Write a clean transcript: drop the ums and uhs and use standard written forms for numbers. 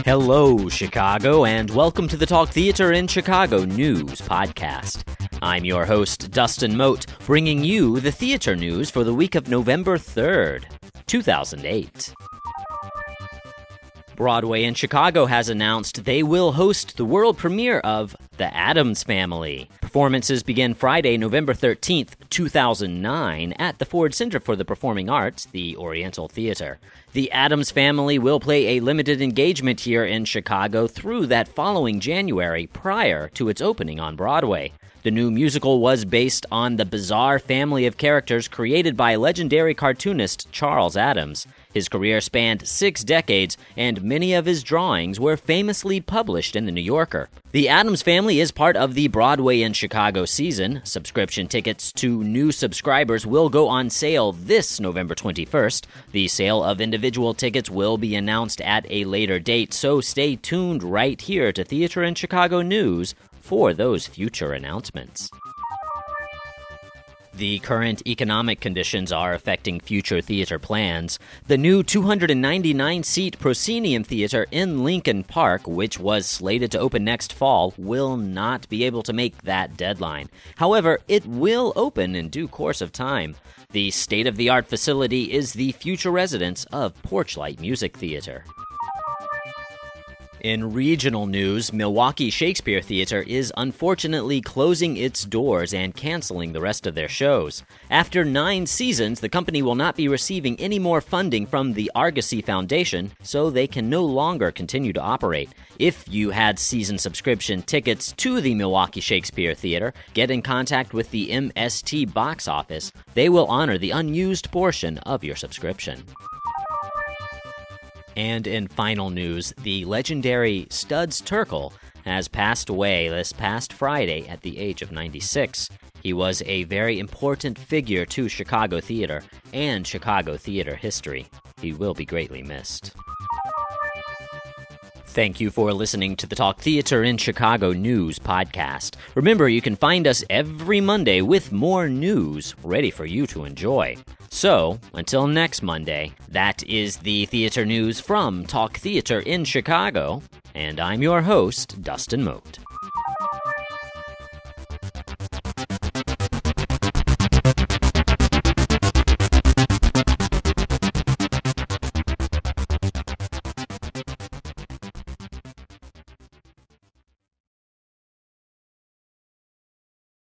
Hello, Chicago, and welcome to the Talk Theater in Chicago News podcast. I'm your host, Dustin Mote, bringing you the theater news for the week of November 3rd, 2008. Broadway in Chicago has announced they will host the world premiere of The Addams Family. Performances begin Friday, November 13th, 2009, at the Ford Center for the Performing Arts, the Oriental Theater. The Addams Family will play a limited engagement here in Chicago through that following January, prior to its opening on Broadway. The new musical was based on the bizarre family of characters created by legendary cartoonist Charles Addams. His career spanned 6 decades, and many of his drawings were famously published in The New Yorker. The Addams Family is part of the Broadway in Chicago season. Subscription tickets to new subscribers will go on sale this November 21st. The sale of individual tickets will be announced at a later date, so stay tuned right here to Theater in Chicago News for those future announcements. The current economic conditions are affecting future theater plans. The new 299-seat Proscenium Theater in Lincoln Park, which was slated to open next fall, will not be able to make that deadline. However, it will open in due course of time. The state-of-the-art facility is the future residence of Porchlight Music Theater. In regional news, Milwaukee Shakespeare Theater is unfortunately closing its doors and canceling the rest of their shows. After 9 seasons, the company will not be receiving any more funding from the Argosy Foundation, so they can no longer continue to operate. If you had season subscription tickets to the Milwaukee Shakespeare Theater, get in contact with the MST box office. They will honor the unused portion of your subscription. And in final news, the legendary Studs Terkel has passed away this past Friday at the age of 96. He was a very important figure to Chicago theater and Chicago theater history. He will be greatly missed. Thank you for listening to the Talk Theater in Chicago News podcast. Remember, you can find us every Monday with more news ready for you to enjoy. So, until next Monday, that is the theater news from Talk Theater in Chicago, and I'm your host, Dustin Mote.